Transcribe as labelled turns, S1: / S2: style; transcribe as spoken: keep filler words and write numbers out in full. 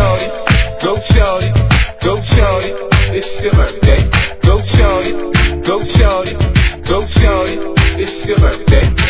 S1: shorty, go shorty, go shorty, it's your birthday. Go shorty, go shorty, go shorty, it's your birthday.